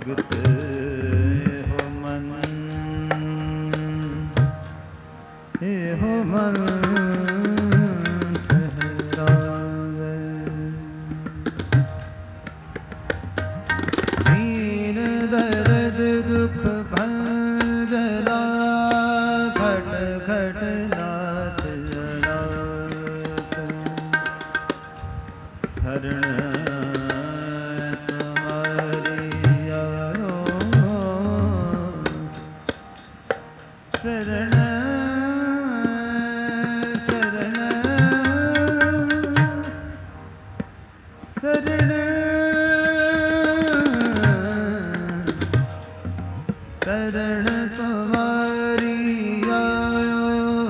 भगत हो मन ठहरावे। दीन दर्द दुख भंजना घट घट नाथ जनात शरण शरण शरण शरण शरण तुम्हारी आयो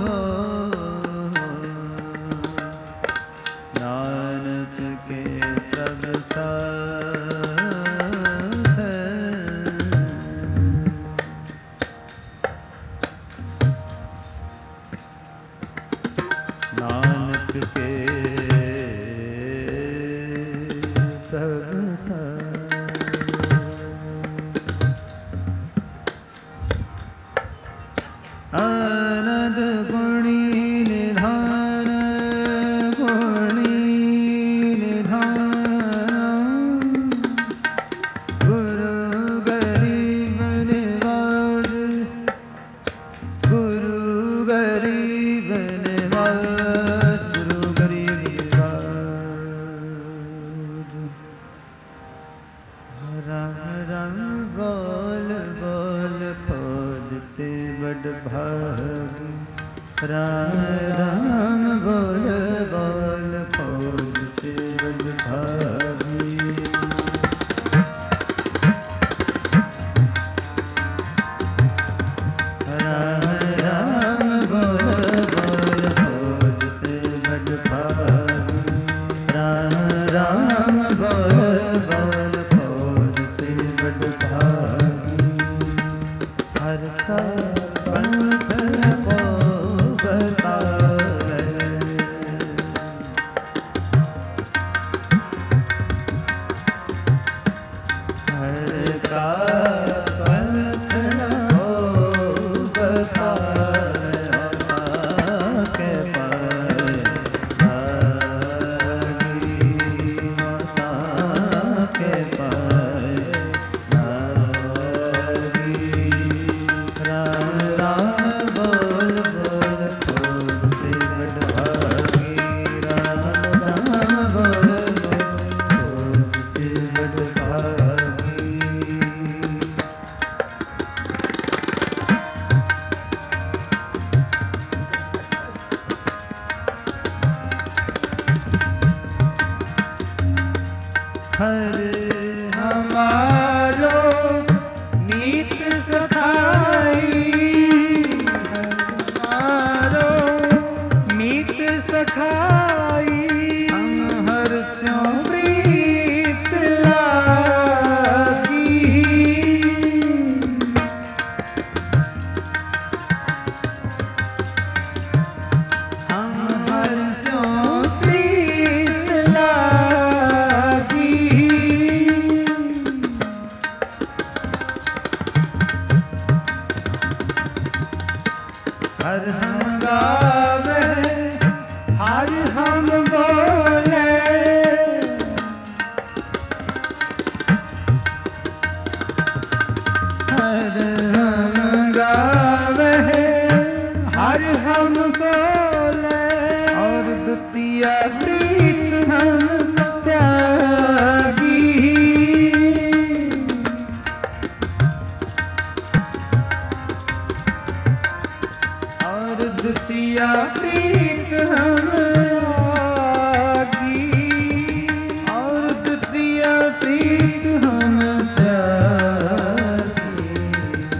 नानक के प्रभ साथ नानक के प्रभ आनंद गुणी निधान गुणी निधान गुरु गरीब निवाज गुरु गरीब निवाज गुरु गरीब निवाज राम राम बोल बोल खोजते बड़ भागी राम राम बोल बोल खोजते बड़ भागी राम राम बोल बोल खोजते बड़ भागी राम राम बोल बोल खोजते बड़ भागी हर का पंथ को बतावे हर का पंथ को बतावे के पाए लागी माता के पाए लागी राम राम बोल बोल खोजते बड़ भागी राम राम बोल बोल खोजते बड़ भागी हरे हमारो नीत सखाई हमारो नीत सखाई हम हर स्यों प्रीत लागी हम हर स्यों प्रीत लागी हर हम गावे हर हम बोले हर हम गावे हर हम बोले और द्वितीय प्रीत हम त्यागी और द्वितीय प्रीत हम त्यागी और द्वितीय प्रीत हम त्यागी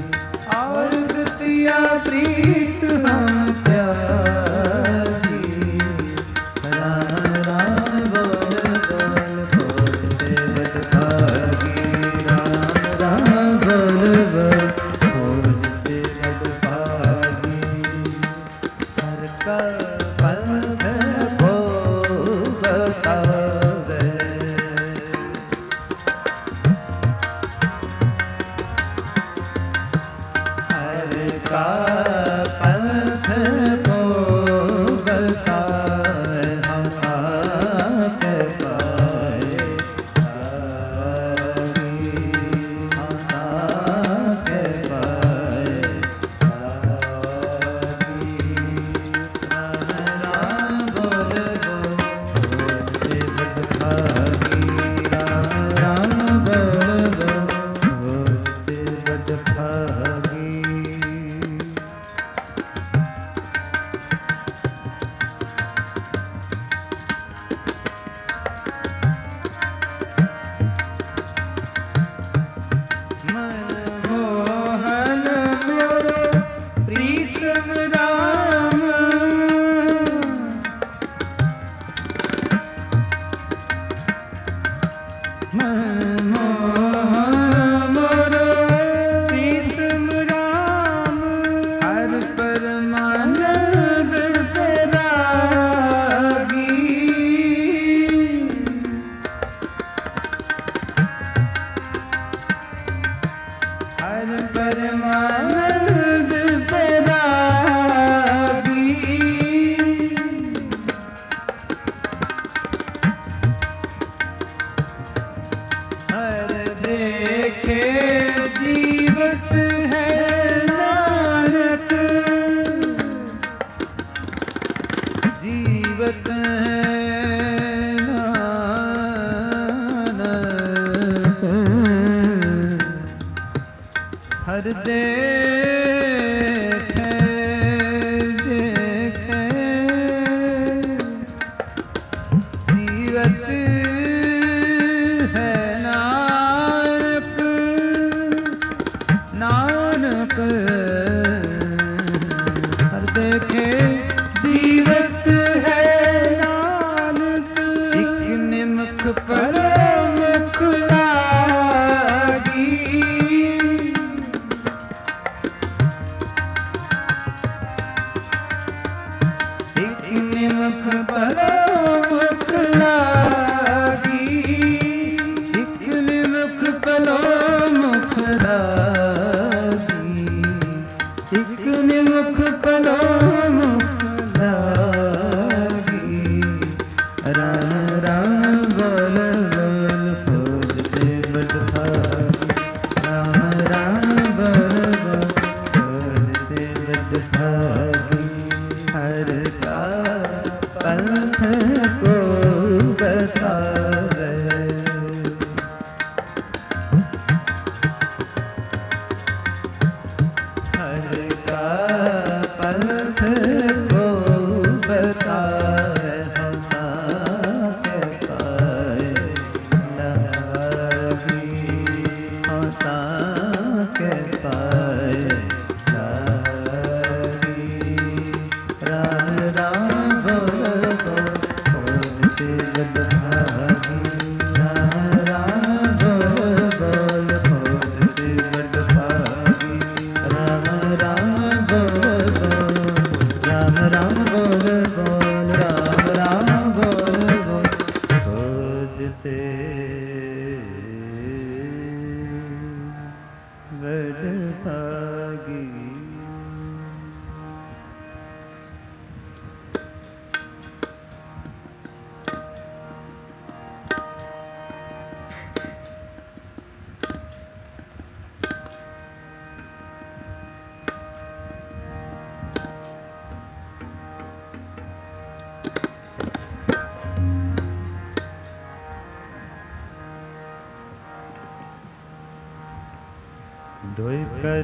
धोई कर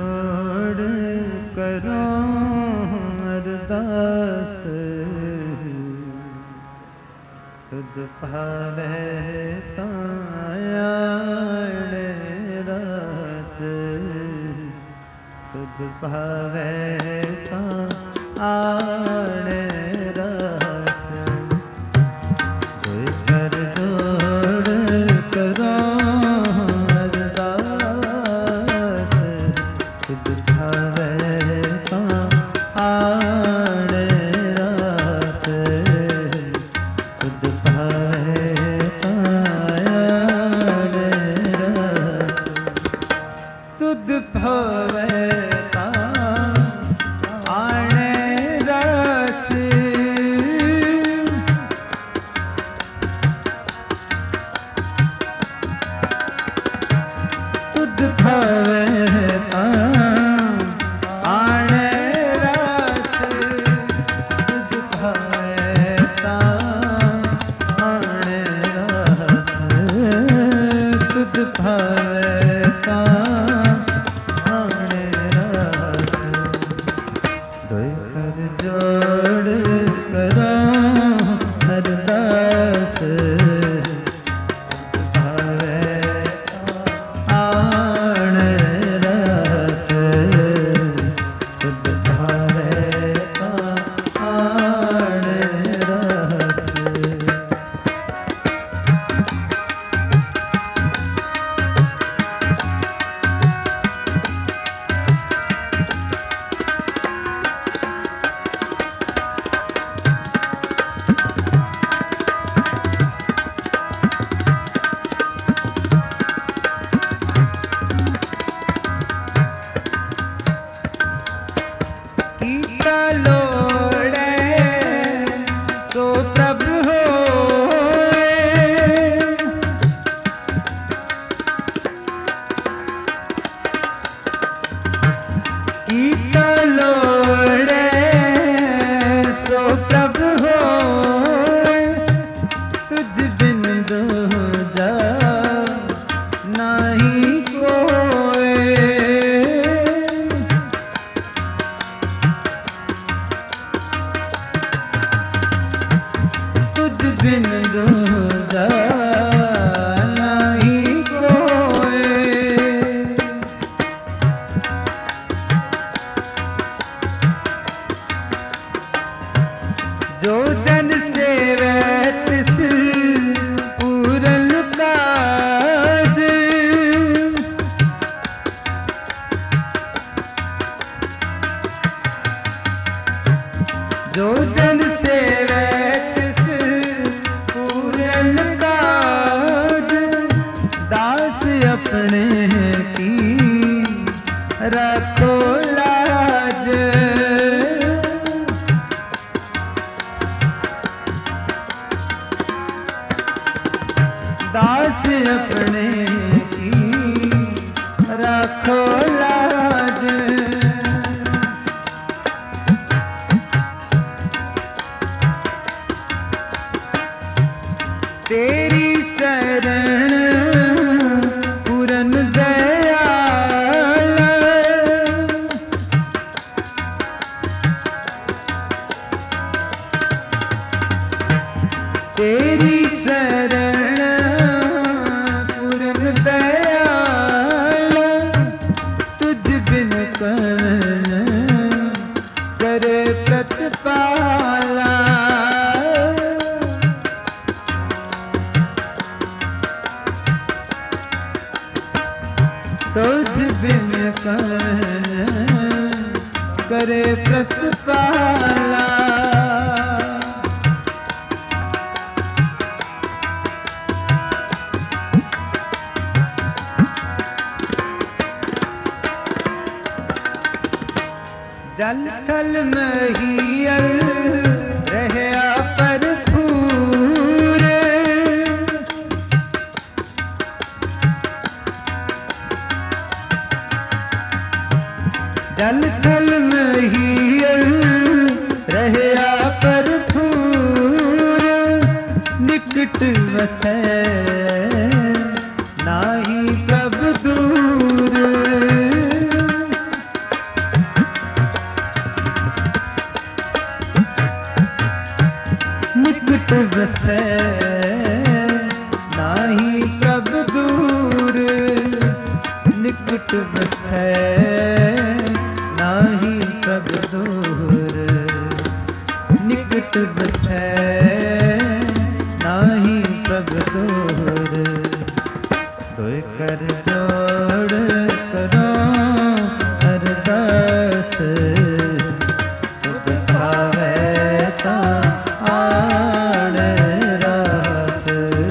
जोड़ करो अरदास, तुझ भावे तायाड़े रस, तुझ भावे तायाड़े रस। धोई कर जोड़ करो नहीं कोई, तुझ बिन दूजा नहीं कोई। जो जन सेवै तिस पूरन काज, जो जन सेवै तिस पूरन काज, दास अपने की रखो लाज। दास अपने की रखो लाज। तेरी शरण पूरन दयाल, तेरी शरण पूरन दयाल, तुझ बिन कौन करे प्रतिपाला। तुझ बिन कौन करे प्रतिपाला। जल थल महियल रहया भरपूर, जल थल महियल रहया भरपूर, निकट वसै नाही प्रभु दूर। निकट बसै नाही प्रभु दूर, निकट बसै नाही प्रभु दूर, निकट बसै नाही प्रभु दूर। दोय कर जोड़ करो अरदास, तुझ भावै ता आण रास,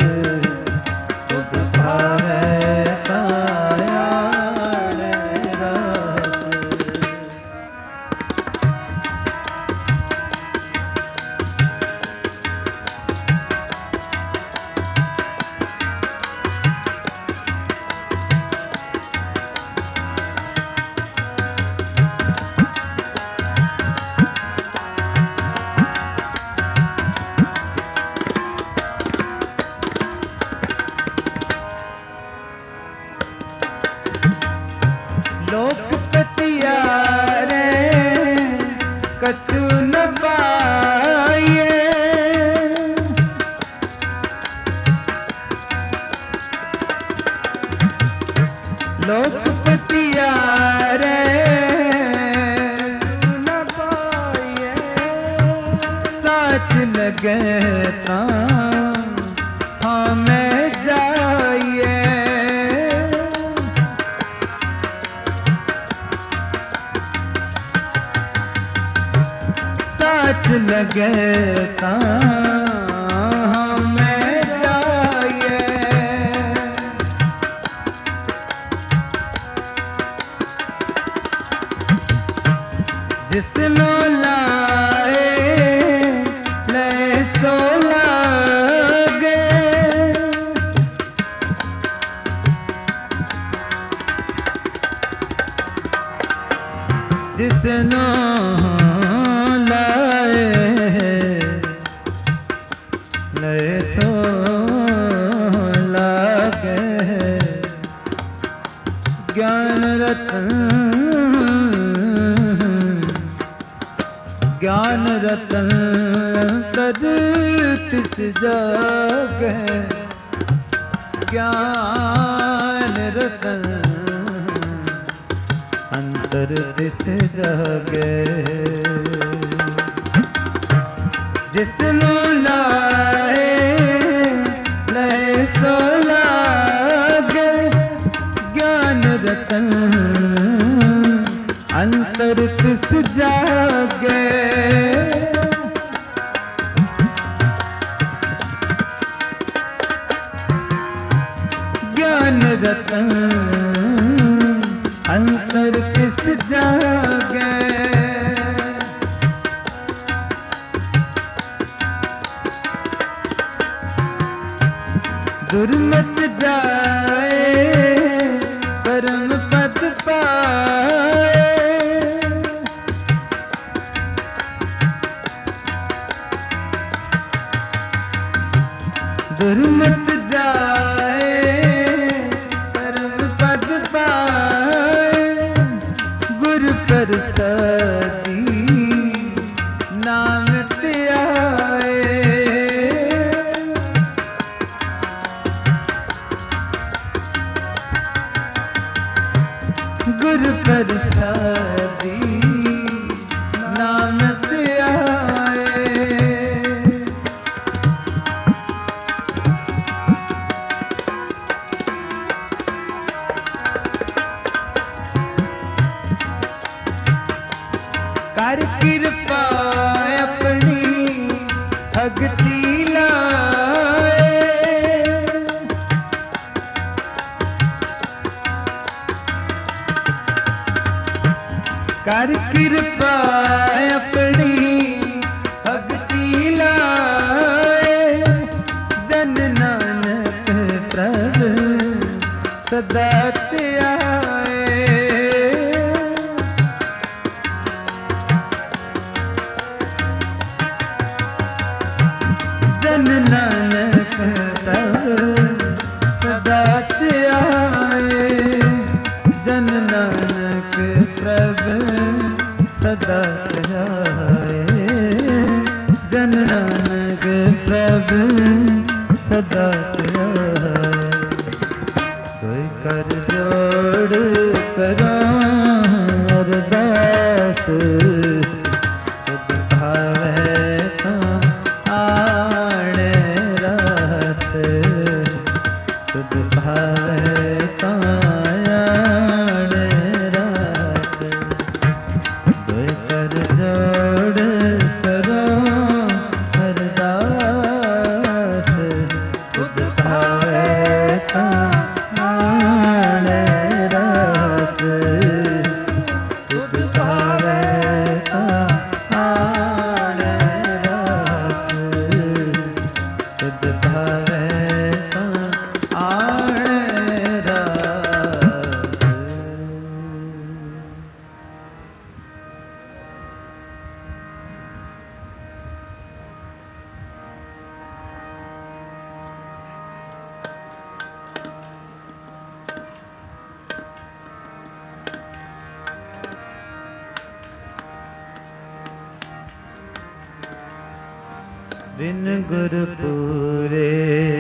तुझ भावै ता आण रास। लोकपति यारे कछु न पाए, लोकपति यारे न पाए, साच लगे ता हाँ मैं जाइए। साच लगे ता हमें जाइए। जिसनो लाए ले सो लागे, जिसनो लाए ले सो लागे, ज्ञान रतन ज्ञान रतन तर तिस जागे ज्ञान रतन अंतर तिस जागे जिसनु लाए लहे सो लागे ज्ञान रतन अंतर तिस जागे ज्ञान रतन अंतर तिस जागे दुर्मत जाए परम पद पाए दुर्मत जाए परम पद पाए गुरु प्रसादी नाम त्याए गुरु प्रसादी नाम त्याए कर कृपा अपनी भगति लाए कर कृपा अपनी भक्ति लाए जन नानक प्रभु सदा त्याए जन नानक प्रभु सदा त्याए जन नानक प्रभु सदा त्याए जन नानक प्रभु सदा त्याए दुई कर जोड़ करो अरदास तुद भावे तो आणे रस तुद भावे तो आणे रस दुई कर जोड़ करो अरदास तुद भावे तो आणे रस तुद भावे तो आणे रस तुद भावे तो आणे रस। बिन गुरु पूरे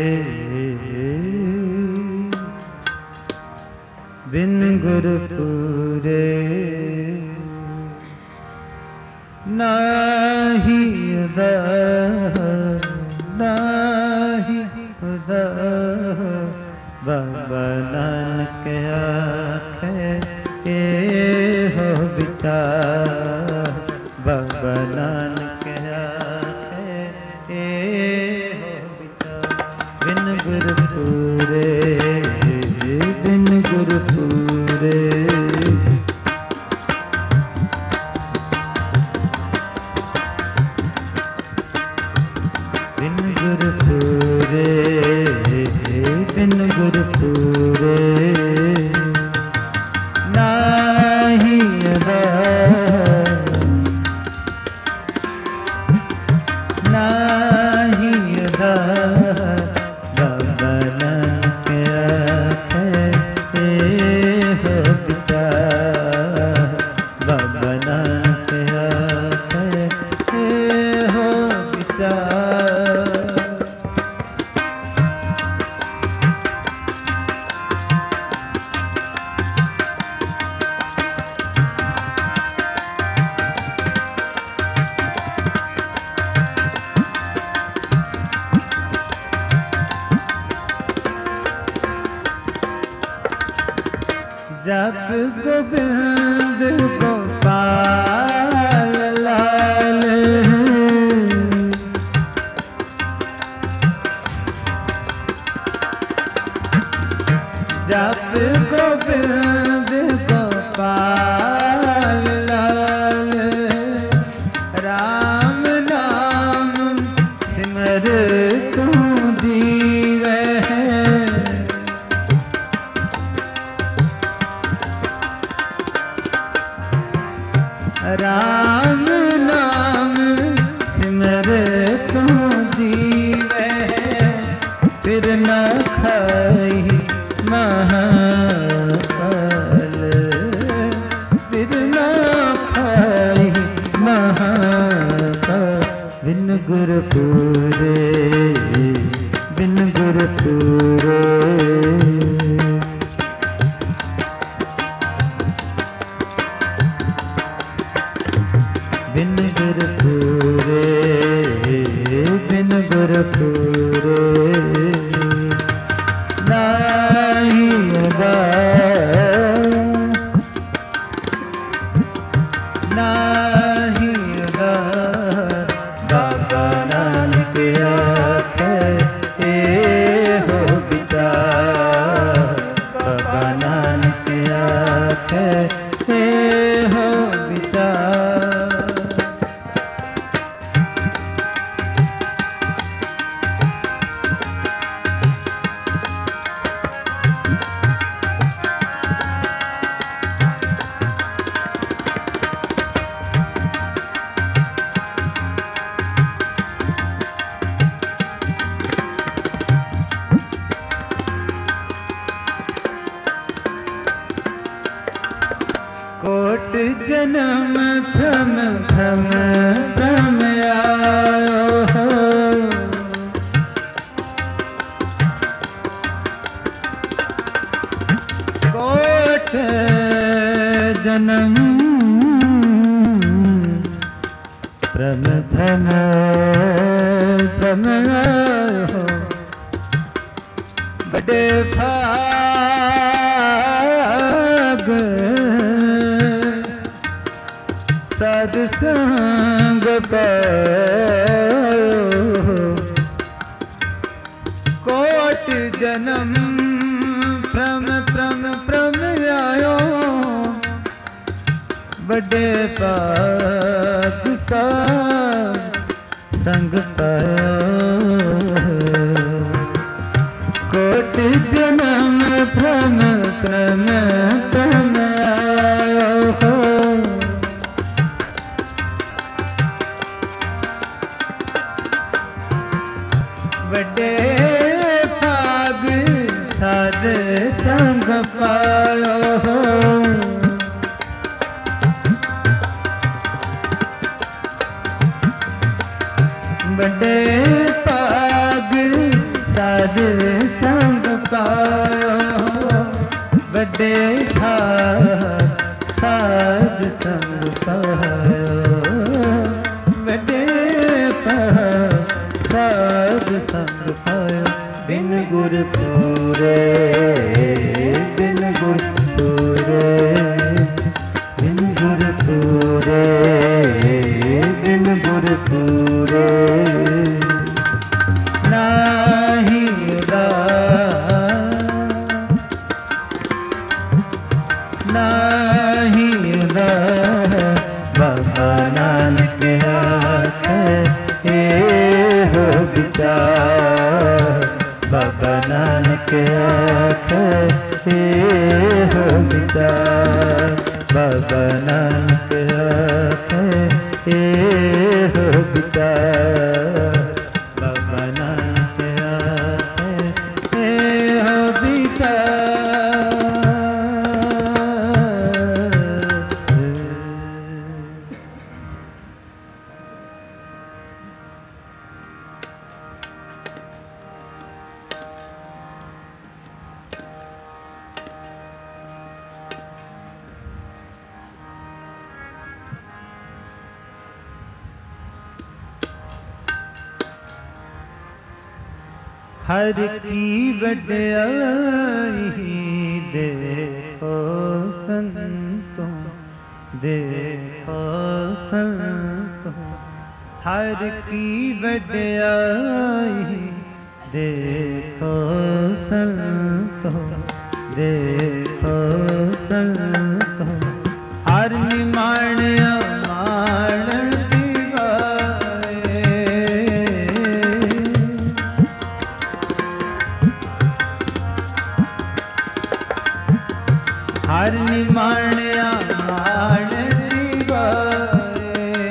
बिन गुरु पूरे नाही उदार नाही उदार बाबा नानक आखे ए हो विचार बाबा नानक आखे ए हो विचार बिन गुरु पूरे बिन गुरु पूरे बिन गुरु पूरे बिन गुरु पूरे नाही अदा जप गोविंद गोपाल लाल, जप गोविंद गोपाल लाल, राम नाम सिमर तू जीवे, राम नाम सिमर तू जीवे, फिर न खाई महाकाल, फिर न खाई महाकाल, बिन गुरु पूरे, बिन गुरु पूरे, बिन गुरु पूरे, बिन गुरु पूरे, नाही आधार, नाही आधार, बाबा नानक आखे ए हो विचार, बाबा नानक आखे ए हो विचार। कोट जन्म भ्रम भ्रम भ्रम आयो हो, कोट जन्म भ्रम भ्रम भ्रम आयो हो, बड़े भाग साध संग पायो, कोट जन्म भ्रम भ्रम भ्रम आयो, बड़े पाप साध संग पायो, कोट जन्म भ्रम भ्रम भ्रम आयो हो, बड़े भाग साध संग पायो हो, बड़े भाग साध संग पायो, बड़े भाग साध संग पायो, बड़े भाग साध संग पायो, बिन गुर पूरे, बिन गुर पूरे, बिन गुर पूरे, बिन गुर पूरे, नाही उदार, नाही उदार, बाबा नानक आखे ए हो विचार, बाबा नानक आखे ए हो विचार, बाबा नानक आखे ए हो विचार, बाबा नानक आखे ए हो विचार। हर की वड्याई देखो संतों, देखो संतों, हर की वड्याई। देखो संतों, देखो संतों, हर निमाण अमाण दिवाए। हर निमाण अमाण दिवाए।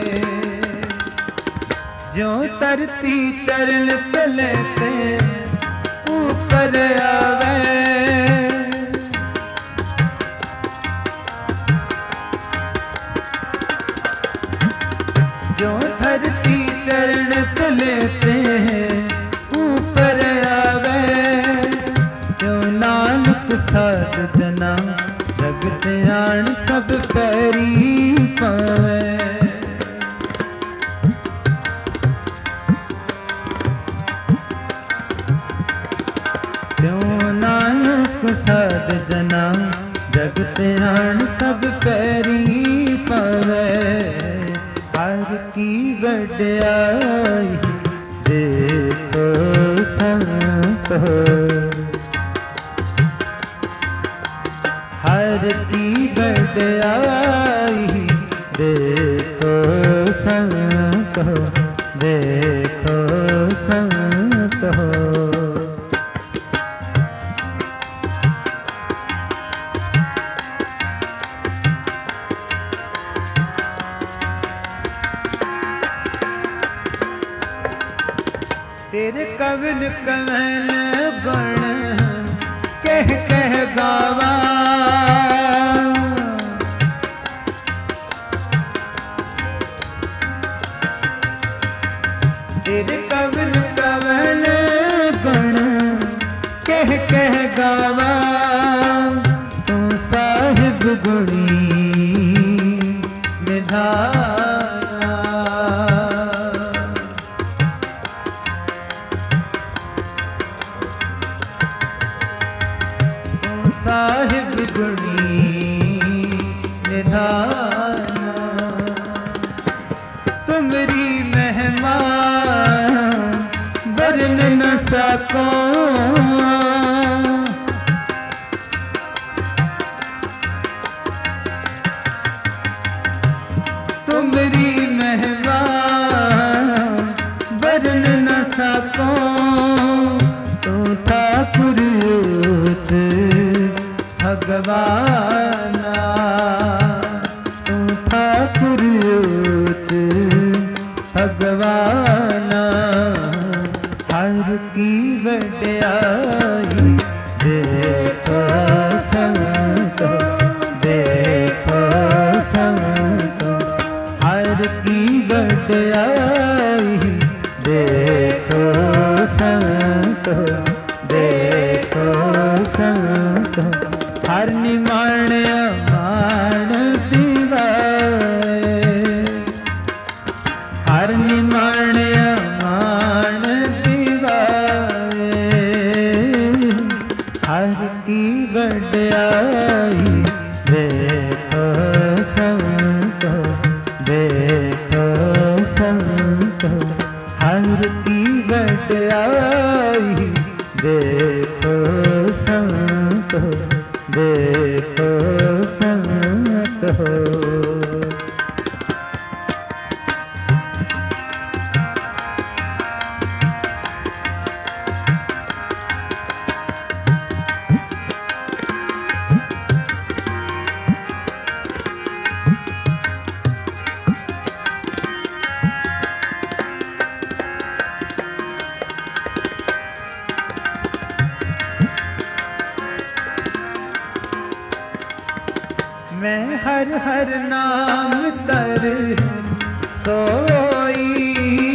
जो तरती चरण तले ते ऊपर आवे। जो धरती चरण तले ते ऊपर आवे। जो नानक साध जना जगत आण सब पैरी पावे। साध जना जगत आण सब पैरी पावे। हर की वड्याई। देखो संतों, हर की वड्याई। देखो संतों, देखो संतों। तेरे कवन कवन गुण कह कह गावा। तेरे कवन कवन गुण कह कह गावा। तू साहिब गुणी निधाना। साहिब गुणी निधाना। तुमरी महिमा वर्ण न सको। तुमरी महिमा वर्ण न सको। तू ठाकुर भगवाना। तू ठाकुर भगवाना। हर की वड्याई। देखो संतों, देखो संतों, हर की वड्याई। देखो संतों, देखो संतों, हर निमाण अमाण दिवाए। हर निमाण अमाण दिवाए। हर की वड्याई। देखो संतों, देखो संतों, हर की वड्याई। देखो संतों, देखो संतों। मैं हर हर नाम तर सोई।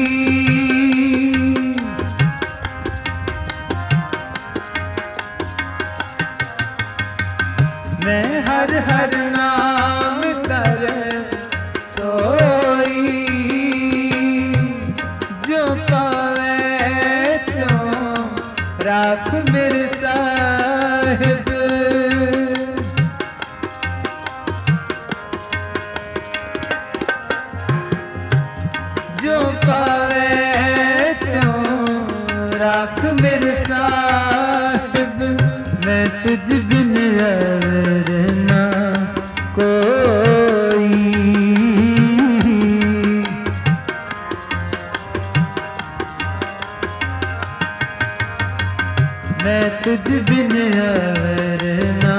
मैं हर हर नाम तर सोई। जो पावे त्यों राख मेरे साहिब। तुझ बिन और ना कोई, मैं तुझ बिन और ना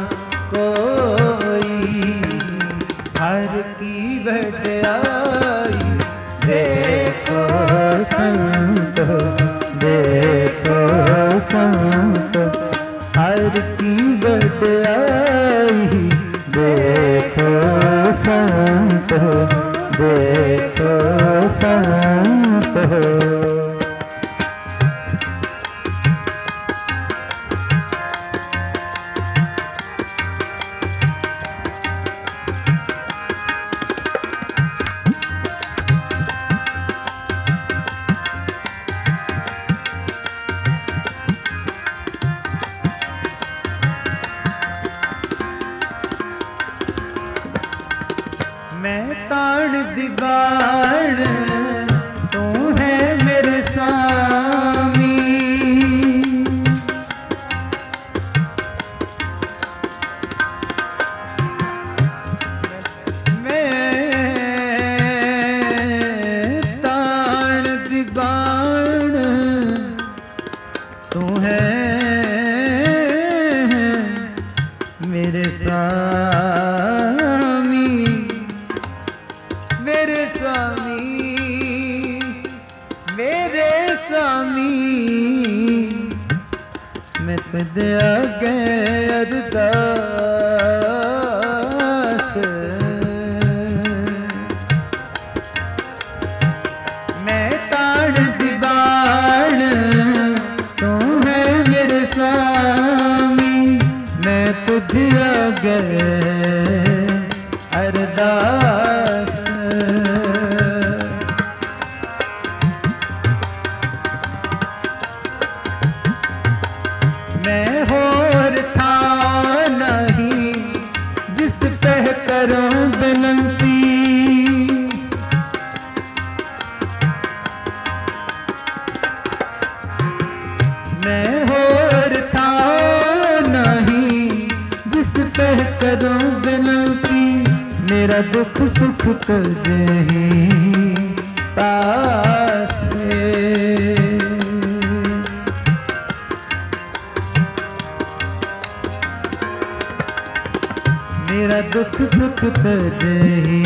कोई। हर की बड़ाई देखो संतो, देखो संतो, हर की बड़ाई देखो संतो, देखो संतो। मैं ताड़ दीवार तू है मेरे स्वामी, मैं ताड़ दीवार तू है मेरे स्वामी, मेरे स्वामी, मेरे स्वामी। मैं खुद आगे अरदास, मैं ताड़ दीवार तू है मेरे स्वामी, मैं तुझ आगे अरदास। मैं होर था नहीं जिस पे करूं विनती, मैं होर था नहीं जिस पे करूं विनती। मेरा दुख सुख तुझे ही पास है, मेरा दुख सुख तुझे ही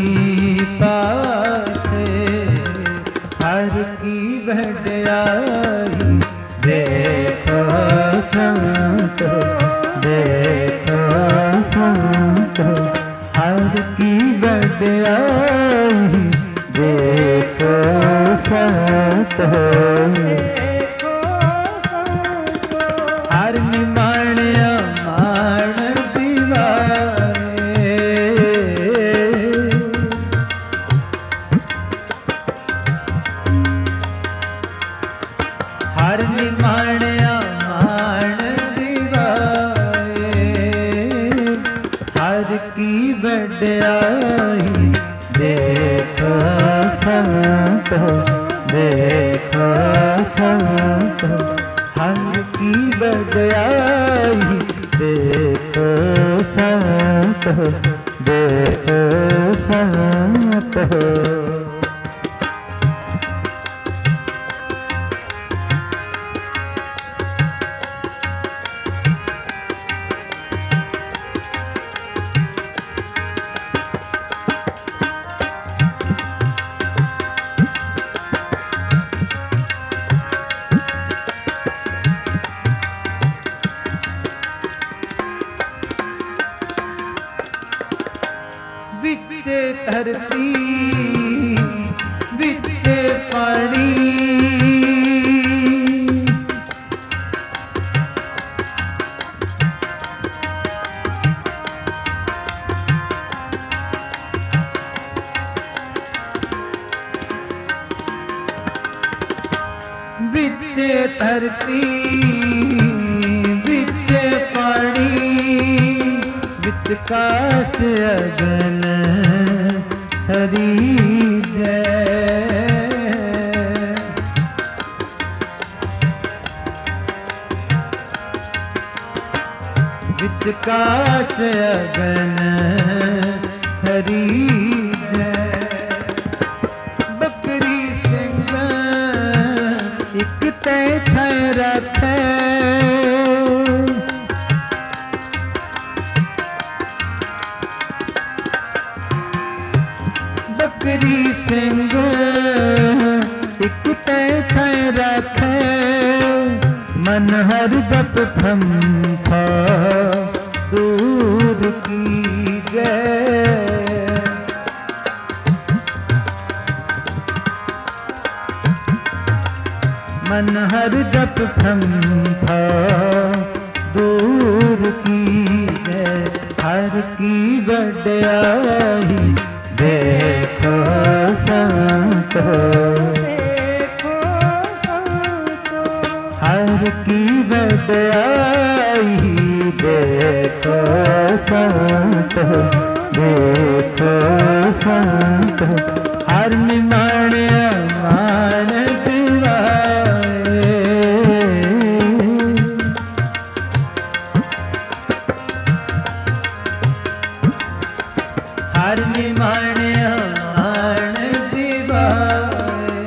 पास है। हर की बड़ाई देखो संतो, देखो संतो, हर की बड़ाई देखो संतो। हर निमाण्या मान दीवारे, हर निमाण्या मान दीवारे। हर की बड़ाई देखो संतो, देखो संतो, हर की बड़ाई देखो संतो, देखो संतो। विचे धरती विचे पानी, विचे धरती विचे पानी, विच काष्ठ अगन हरि जय। आकाश अगन खरीजे। बकरी सिंह एक तय थे रखे, बकरी सिंह एक तय थे रखे। मन हर जप भ्रम था दूर की जय। मन हर जप भ्रम था दूर की जय। हर की वड्याई देखो संतो, हर की वड्याई देखो संतो, देखो संतो। हर निमाण मान दिवाए, हर निमाण मान दिवाए।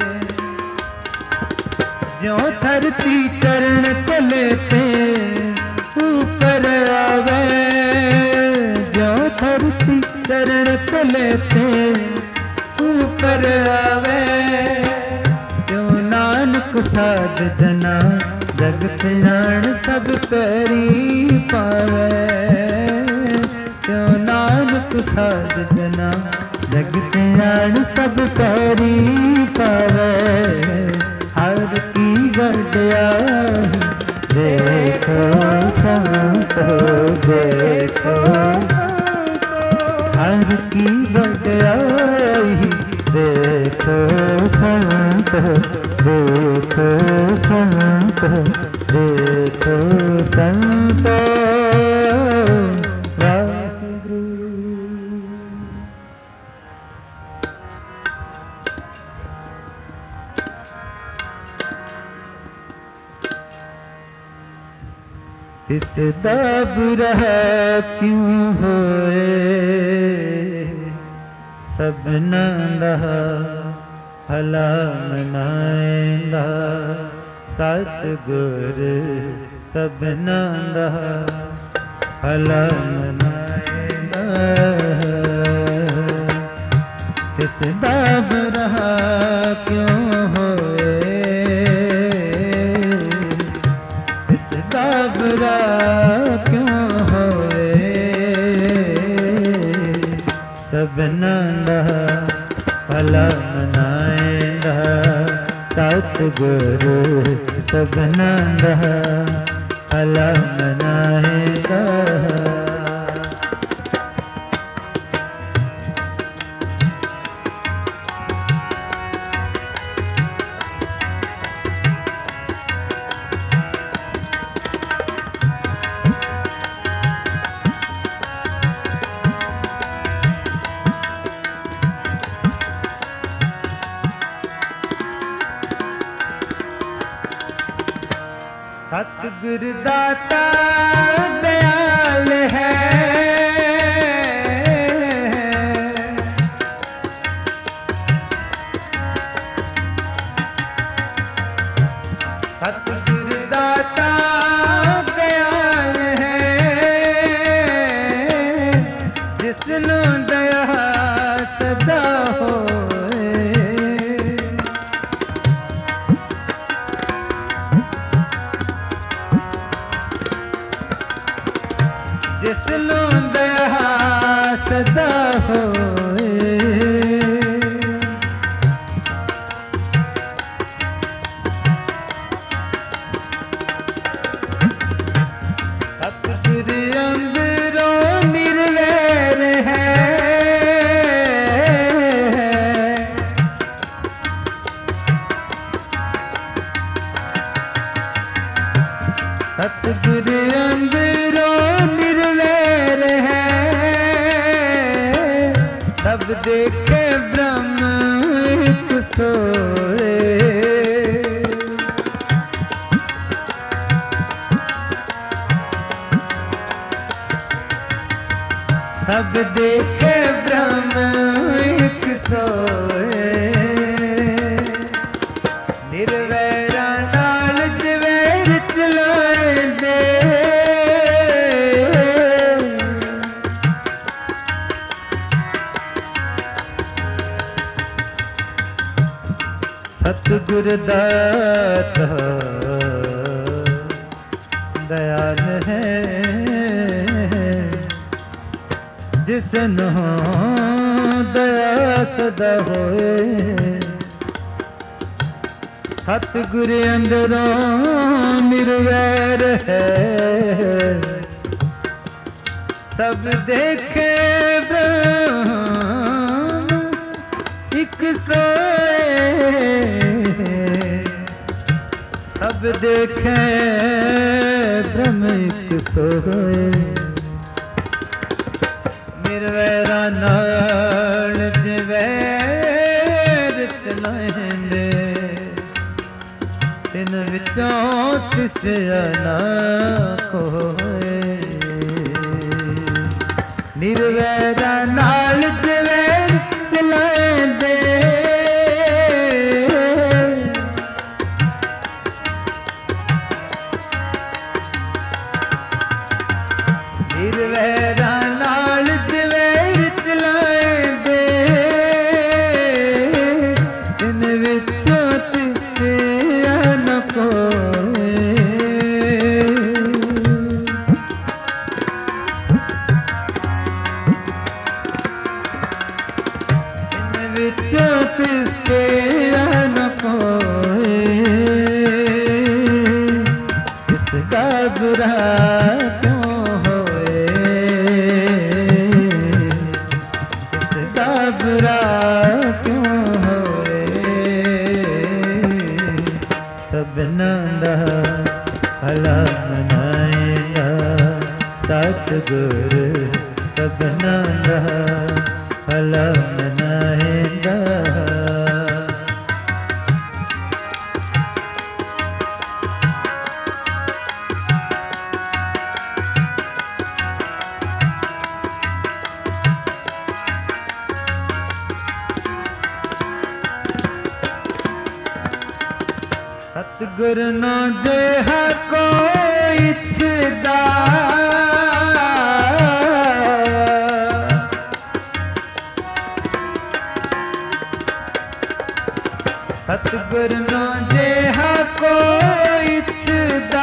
जो धरती चरण तलेते ऊपर आवे, जो धरती चरण तलेते ऊपर आवे। क्यों नानक साध जना जगत जान सब पैरी पावे। क्यों नानक साध जना जगत जान सब पैरी पावे। हर की वड्याई देखो संतो, देखो हर की वड्याई देखो संतो, देखो संतो, देखो संतो। तिस दब रह क्यों होए सब नंदा भला मनाएंदा। सतगुर सब नंदा भला मनाएंदा। तिस दब रह क्यों होए सबरा क्यों होए सब नंदा भला मनाएंदा। सतगुरु सब नंदा भला मनाएंदा। सतगुर दाता दयाल है, सतगुर दाता दयाल है। जिसनु दया सदा होए, जिसनु दया सदा होए। सतगुर अंदरों निर्वैर है, सतगुर अंदरों निर्वैर है। सब देखे ब्रह्म एक सोए, सब देखे ब्रह्म एक सोए निर्वैरा नाल जवैर चलाए दे सतगुर दाता दयाल है जिसनो दया सदा होए सतगुर अंदरों निर्वैर है सब देखे ब्रह्म एक सोए सब देखे ब्रह्म एक सोए निर्वैरा नाल जवैर चलाएंदे तिन विचों तिष्ठिया ना कोए निर्वैरा नाल जवैर चलाएंदे निर्वैरा नाल जवैर चलाएंदे इन विचों तिष्ठिया न कोए इन विचों तिष्ठिया न कोए इसका बुरा बुरा क्यों होए सबना दा भला मनाएगा सतगुर सबना दा भला मनाएगा सतगुर न जेहा कोई इच्छदा सतगुर न जेहा कोई इच्छदा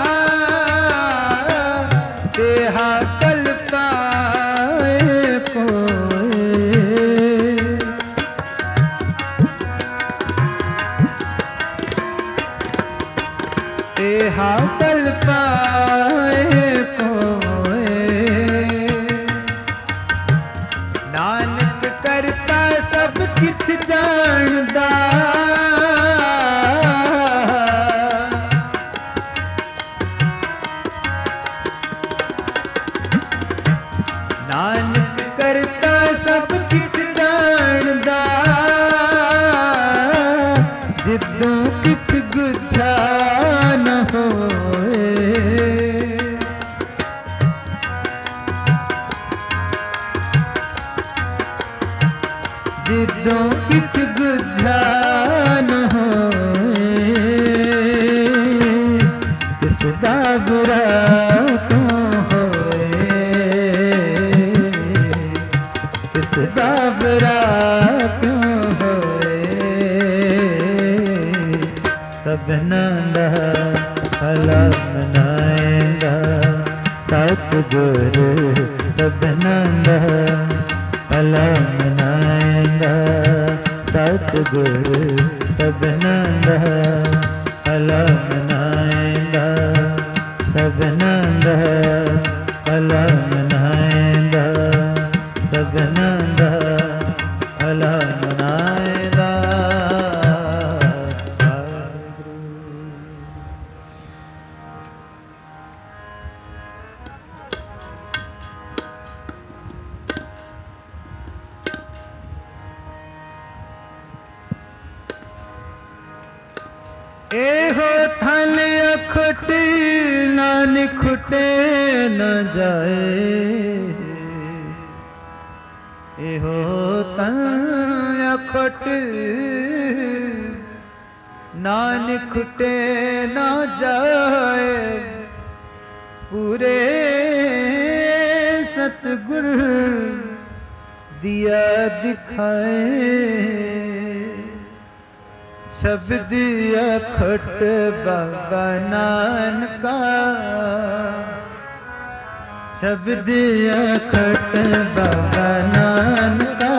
तेहा कल पाए कोई तेहा पल पाए कोए नानक करता सब किछ जानदा नानक करता सब किछ जानदा जिद्दों किछ गुझा न होए जिद्दों किछ गुझा न होए इसदा बुरा क्यों होए इसदा बुरा क्यों होए सबना दा भला मनाएगा सतगुर सबना दा भला मनाएगा सतगुर सबना दा भला मनाएगा सबना दा भला मनाएगा सबना दा भला मनाएगा एहो थल अखुट ना निखुटे न जाए तन अखट नानक खुटे ना जाए पूरे सतगुर दिया दिखाए शब्द अखट बाबा नानका शब्द अखट बाबा नानका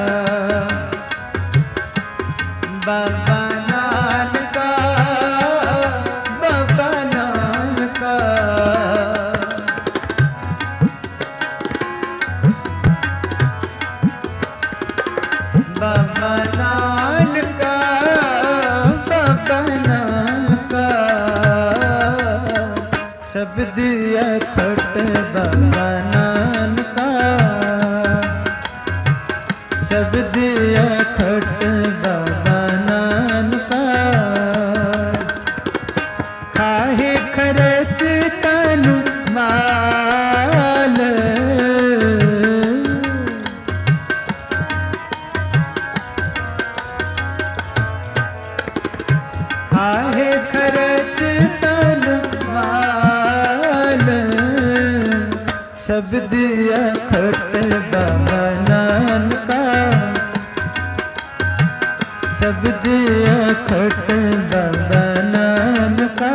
बाबा नानका बाबा नानका बाबा नानका बाबा नानका शब्द अखट बाबा नानका शब्द अखट बाबा नानका खाहे खरच तन माल खाहे खरच तन माल शब्द अखट बाबा नानका शब्द अखट बाबा नानका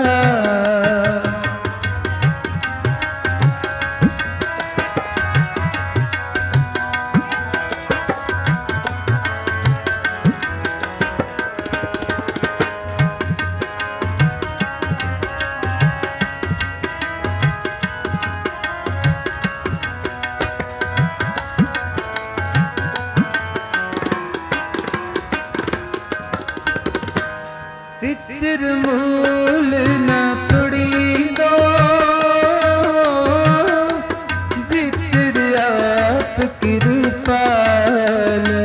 तिचर मूल न थोड़ी दो जिचर आप कृपाल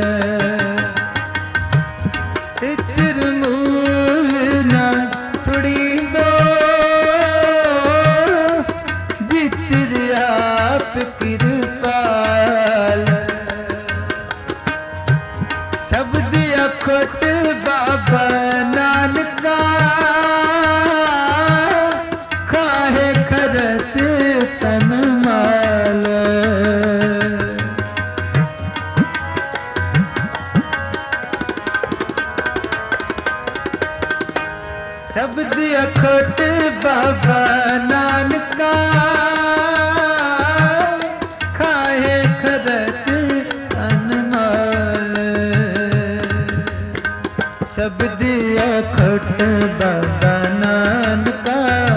तिचर मूल न थोड़ी दो जिचर आप कृपाल शब्द अखट बाबा नानका खाहे खरच तन माल शब्द अखट बाबा नानका खाहे खरच तन माल शब्द अखट बाबा नानका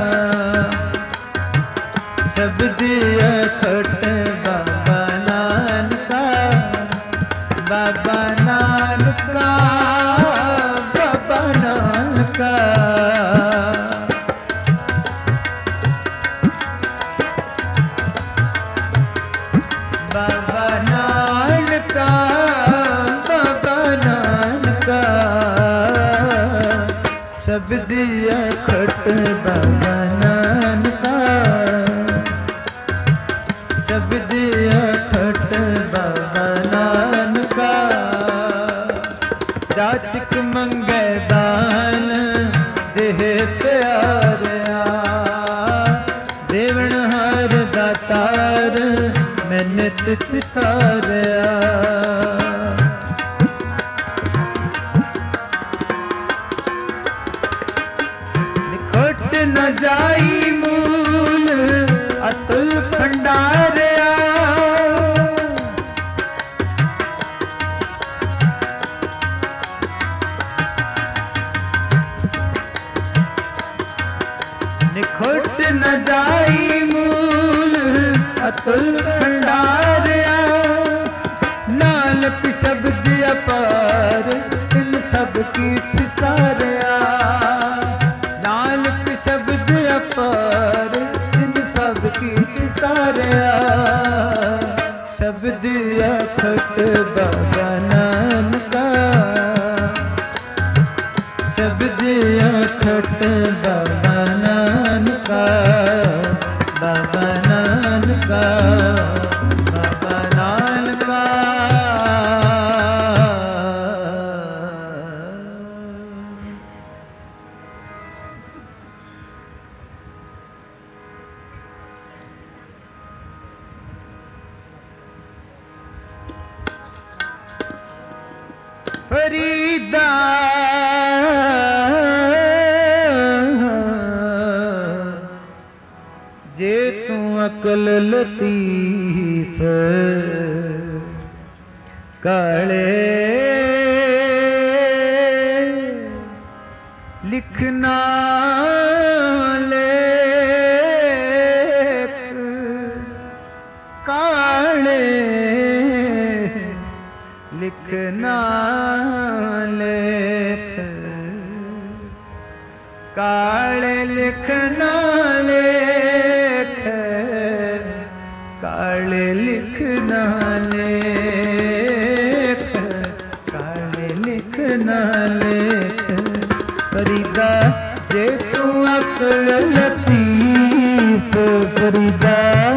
शब्द अखट बाबा नानका बाबा नानका बाबा नानका बाबा नानका बाबा नानका शब्द अखट बाबा नानका शब्द अखट बाबा नानका जाचक मंगे दान देह प्यारिया देवण हर दातार मैंने तिथारिया न जाई मूल अतुल भंडारया निखुट न जाई मूल अतुल भंडारया नानक शब्द अपार इन सब की सारया नानक शब्द अपार इन सब की सारया शब्द अखट बाबा नानका शब्द अखट बाबा नानका बाबा नानका बाबा नानका फरीदा जे तू अकल लतीफ काले लिखना लेख काले लिखना लेख काले लिखना लेख काले लिखना लेख काले लिखना लेख फरीदा जे तू अकल लतीफ फरीदा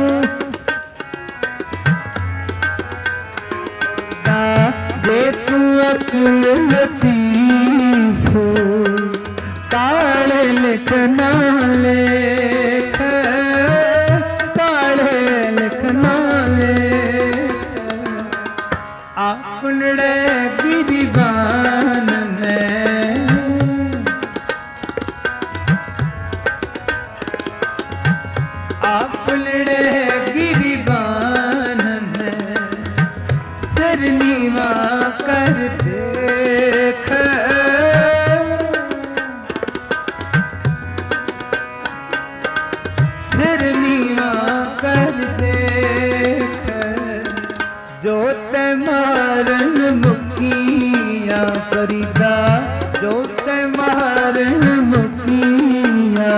जे तू अकल लतीफ काले लिखना लेख काले लिखना लेख अपने गिरिबान में अपने गिरिबान में सिर नीवा कर देख सिर नीवा कर देख जो ते मारन मुकिया फरीदा जो ते मारन मुकिया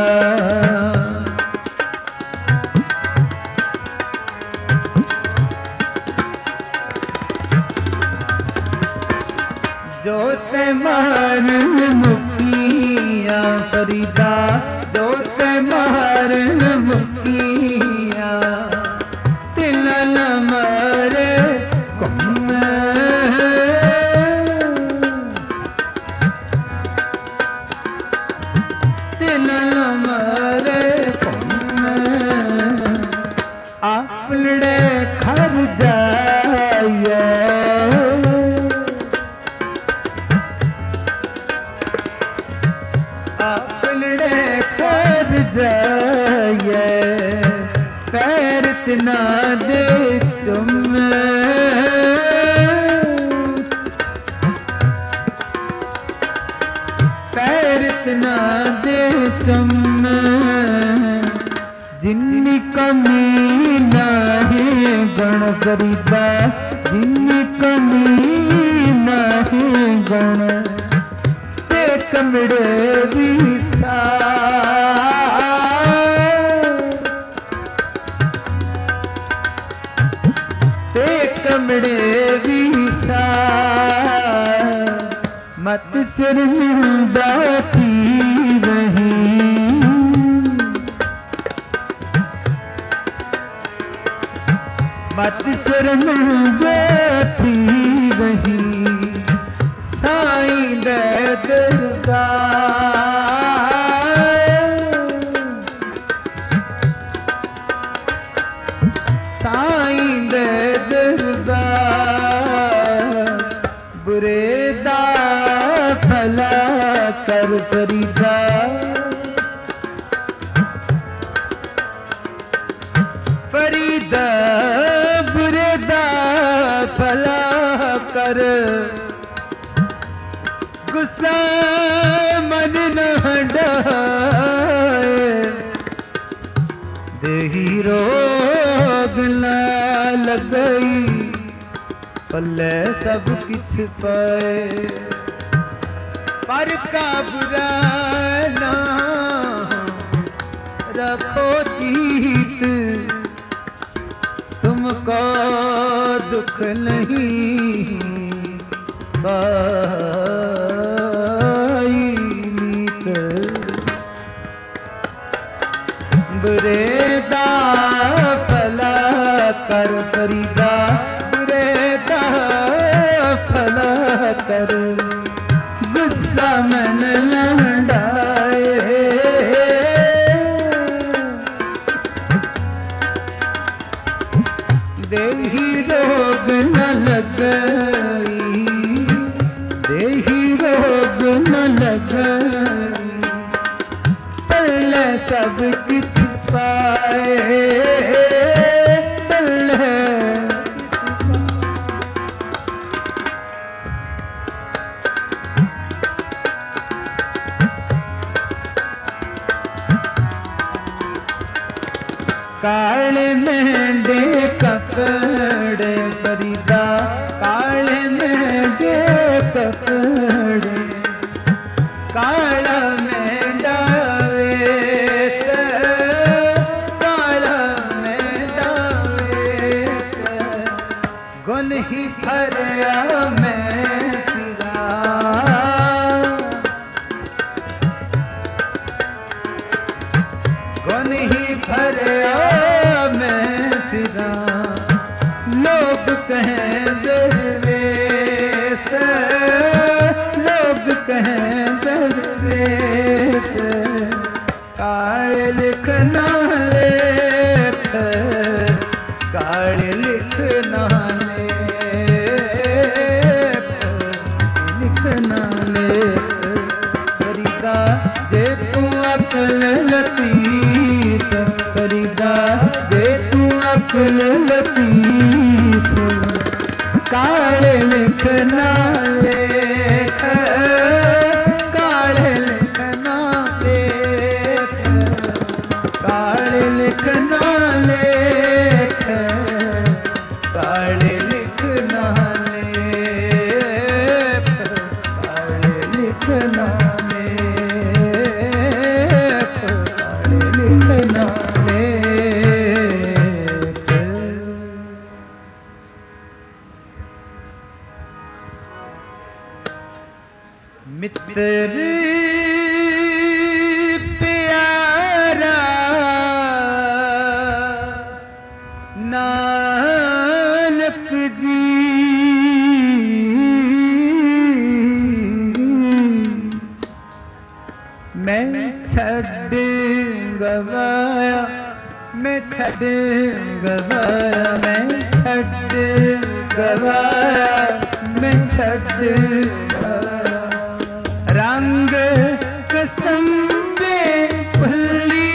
जो ते मारन मुकिया फरीदा जो ते मारन मुकिया तिला न मारे कुम तिला न मारे कुम आपने घर जाए अपने कर जाए पैर तना दे चुम पैर तना दे चुम जिन्नी कमी नाही गण फरीदा जिन्नी कमी नाही गण कमड़े विसा ते कमड़े विसा मत शर्मिंदाती वही मत शर्मिंदाती वही साईं दे दरबार साईं दे दरबार बुरे दा भला कर फरीदा फरीदा बुरे दा भला कर गुस्सा मन न हटाए देही रोग न लगई पल्ले सब किछ पाए पर का बुरा ना रखो जीत तुमको दुख नहीं बुरे दा भला कर फरीदा बुरे दा भला कर गुस्सा मन लड़ाए देही रोग न लगई दे लगन पल्ले सब किछ पाए पल्ले काले मेंढे कपड़े फरीदा काले मेंढे कपड़े काला मेंढा वेश काला मेंढा वेश गुन ही भरया मैं फिरा गुन ही भरया मैं फिरा लोग कहें दरवेश लोग कहें दरवेश काले लिखना लेख काले लिखना लेख लिखना लेख फरीदा जे तू अकल लतीफ फरीदा जे तू अकल लतीफ काले लिखना लेख काले लिखना लेख काले लिखना लेख काले लिखना लेख काले लिखना लेख काले लिखना लेख मित्र प्यारा नानक जी मैं छड़ गवाया मैं छड़ गवाया मैं छड़ गवाया मैं छड़ गवाया रंग कसम बे भली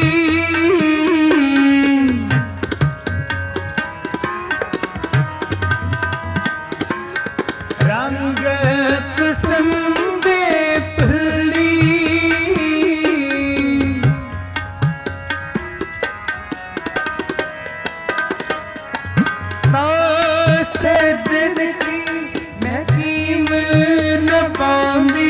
रंग कसम बे भली तो सजन की मैं कीम न पाऊंगी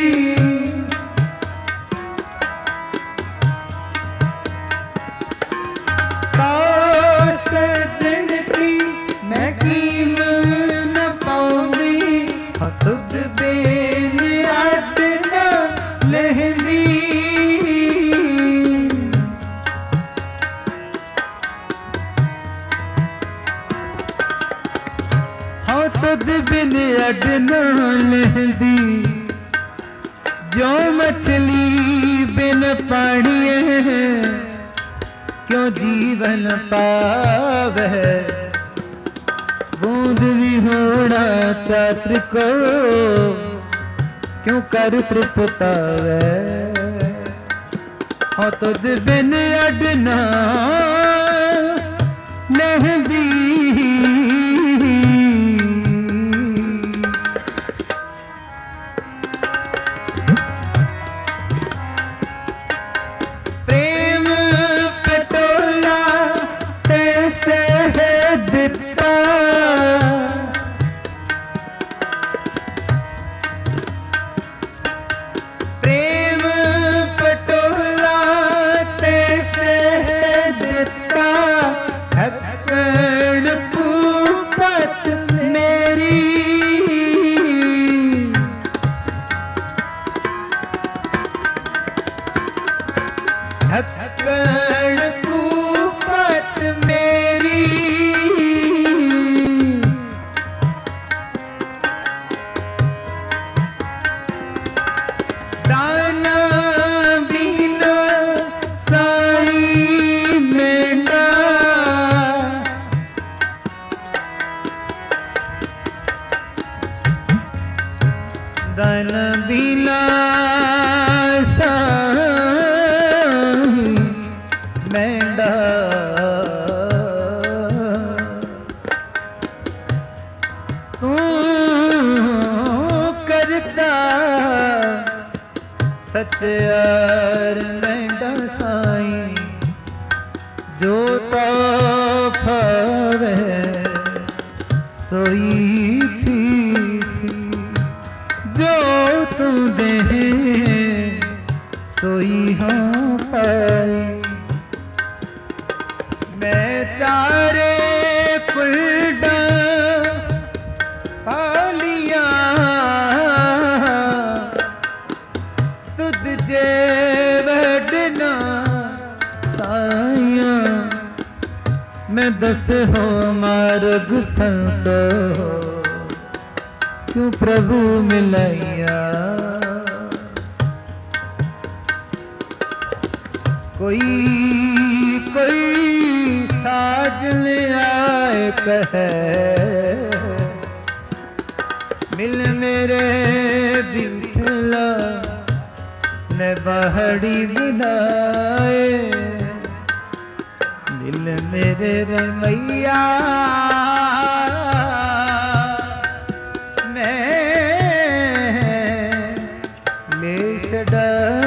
सजन की मैं कीम न पाऊंगी तुद बेन अट न लहंदी हाँ तुद बिन अट न लहंदी जो मछली बिन पानी है क्यों जीवन पावे बूंद भी होना छात्र को क्यों कर तृपतावे हाँ तुझ बिन अडना लहंदी दान बिना साही मैंडा तू करता सच्चार मैंडा साई जो तो फवे सोई फीसी जो तू दे सोई हाँ पाई मैं चारे कुलडा पालिया तुझ जे वडना साया मैं दस हो मार्ग संत क्यों प्रभु मिलैया कोई कोई साजन आए कहे मिल मेरे बिठला ने बहड़ी बुलाए मिल मेरे रमैया मैं ले छड़ा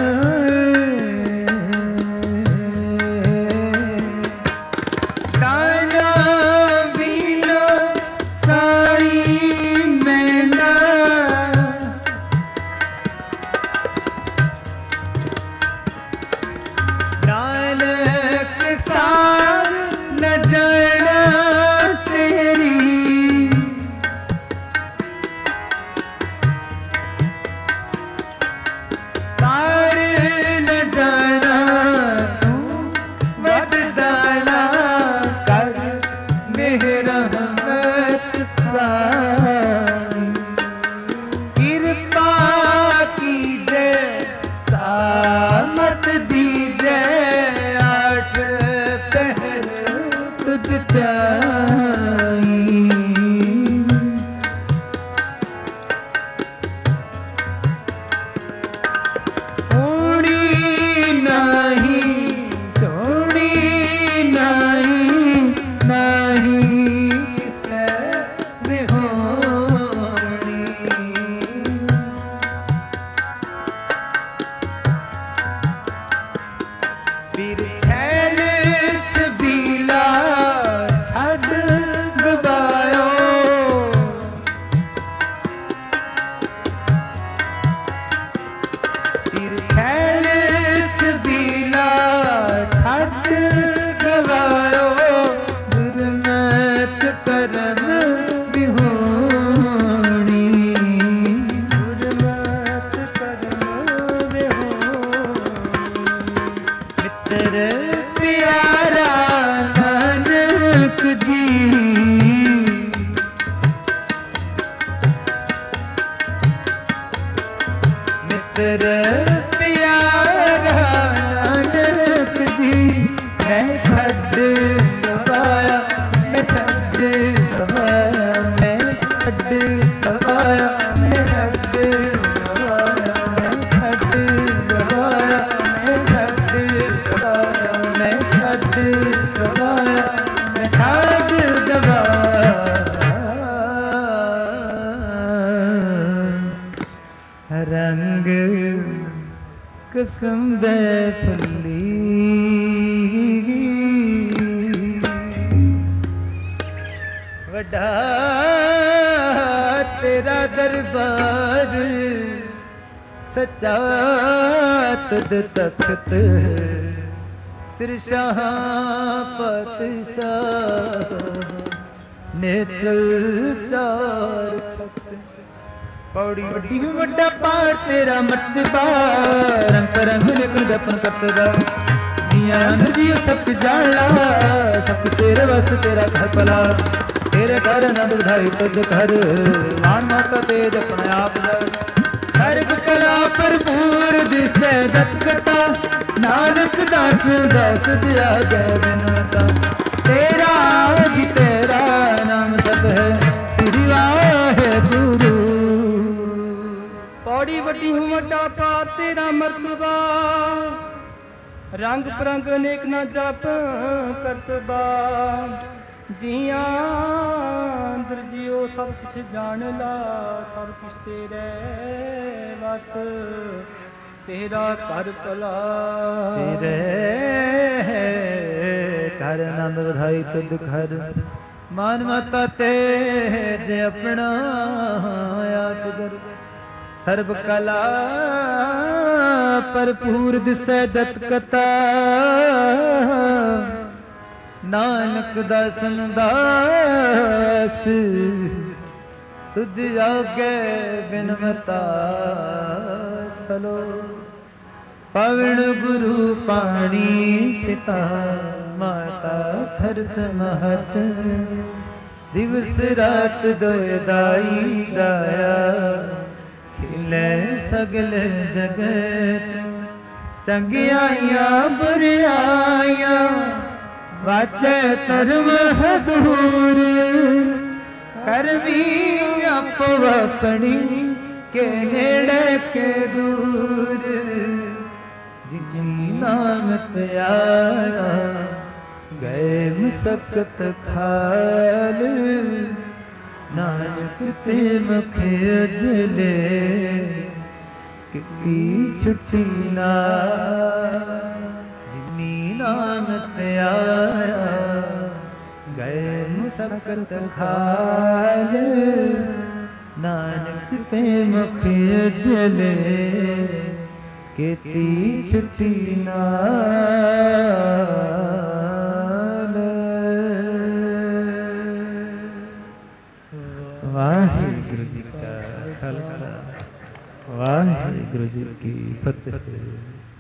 रंग कसम फुल्ली वड्डा तेरा दरबार सच्चा तुद तख्त सिर शाह पातशाह ने चल चार छत पौड़ी वड्डी वड्डा पार तेरा मर्तबा रंग रंग लेकर दफन करतबा जिया अंदर जियो सब जान ला सब तेरे वास्ते तेरा घर पला तेरे घर नंद बधाई तुद घर मान माता तेज अपने आप सर्व कला भरपूर दिसे जत कटा नानक दास दास दिया गए बिनता तेरा जी तेरा नाम सत है श्री वाहे गुरु ਵੱਡੀ ਹੂੰ ਵੱਡਾ ਪਾ ਤੇਰਾ ਮਰਤਬਾ, ਰੰਗ ਪ੍ਰੰਗ ਅਨੇਕ ਨਾ ਜਪ ਕਰਤਬਾ। ਜੀਆਂ ਅੰਦਰ ਜਿਉ ਸਭ ਕੁਛ ਜਾਣ ਲਾ, ਸਭ ਕੁਛ ਤੇਰੇ ਵਸ ਤੇਰਾ ਘਰ ਭਲਾ। ਤੇਰੇ ਘਰ ਆਨੰਦ ਵਧਾਈ ਤੁਧ ਘਰ, ਮਾਨ ਮਾਤਾ ਤੇਜ ਆਪਣਾ ਆਪ ਦਰ। ਸਰਬ ਕਲਾ ਭਰਪੂਰ ਦਿਸੈ ਜਤ ਕਤਾ, ਨਾਨਕ ਦਾਸਨ ਦਾਸ ਤੁਧ ਆਗੇ ਬਿਨਮਤਾ ਸਲੋ। ਪਵਨ ਗੁਰੂ ਪਾਣੀ ਪਿਤਾ ਮਾਤਾ ਥਰਤ ਮਹਤ, ਦਿਵਸ ਰਾਤ ਦੋਇ ਦਾਈ ਦਾਇਆ। ਖਿਲੇ ਸਗਲ ਜਗਤ ਚੰਗਿਆਈਆਂ ਬੁਰਿਆਈਆਂ, ਵਾਚੈ ਧਰਮ ਹਦੂਰ। ਕਰਵੀ ਆਪੋ ਆਪਣੀ ਕੇ ਨੇੜੇ ਕੇ ਦੂਰ। ਜਿਨੀ ਨਾਮ ਧਿਆਇਆ ਗਏ ਮੁਸਕਤ ਖਾਲ, ਨਾਨਕ ਤੇ ਮੁਖ ਅਜਲੇ ਕੀਤੀ ਛੁੱਟੀ ਨਾ। ਜਿਨੀ ਨਾਮ ਧਿਆਇਆ ਗਏ ਮੁਸਕਤ ਖਾਲ, ਨਾਨਕ ਤੇ ਮੁਖ ਅਜਲੇ ਕੀਤੀ ਛੁੱਟੀ ਨਾਲ। ਵਾਹਿਗੁਰੂ ਜੀ ਕਾ ਖਾਲਸਾ, ਵਾਹਿਗੁਰੂ ਜੀ ਕੀ ਫਤਿਹ।